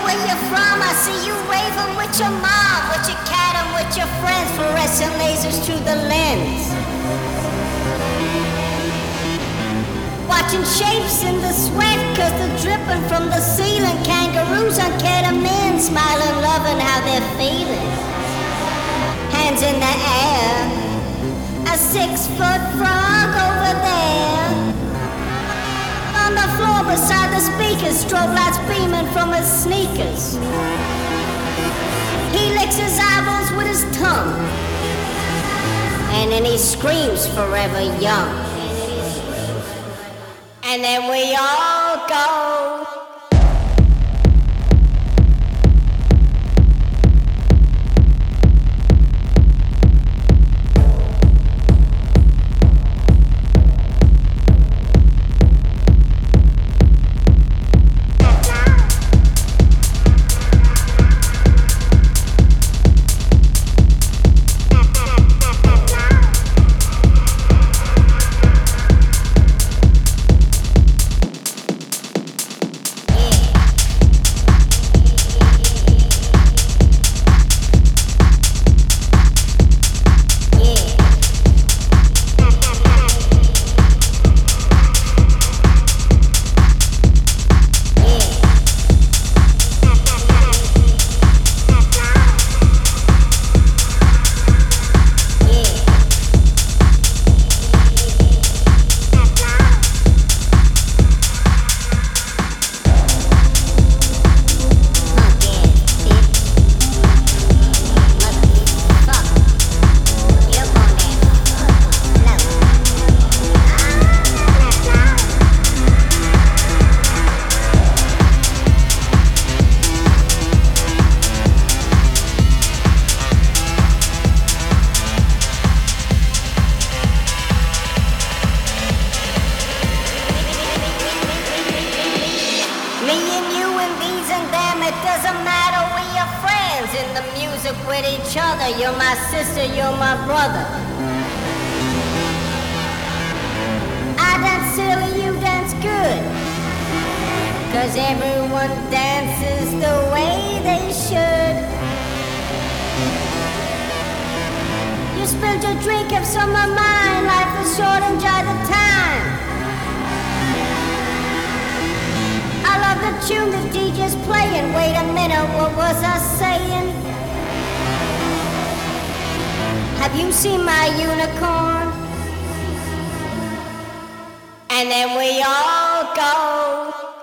where you're from. I see you raving with your mom, with your cat, and with your friends. Fluorescent lasers through the lens. Watching shapes in the sweat, cause they're dripping from the ceiling. Kangaroos on ketamine, smiling, loving how they're feeling. Hands in the air, a 6-foot frog over there. On the floor beside the speakers, strobe lights beaming from his sneakers. He licks his eyeballs with his tongue, and then he screams forever young. And then we all go. With each other, you're my sister, you're my brother. I dance silly, you dance good, cause everyone dances the way they should. You spilled your drink, have some of mine. Life is short, enjoy the time. I love the tune the DJ's playing. Wait a minute, what was I saying? Have you seen my unicorn? And then we all go.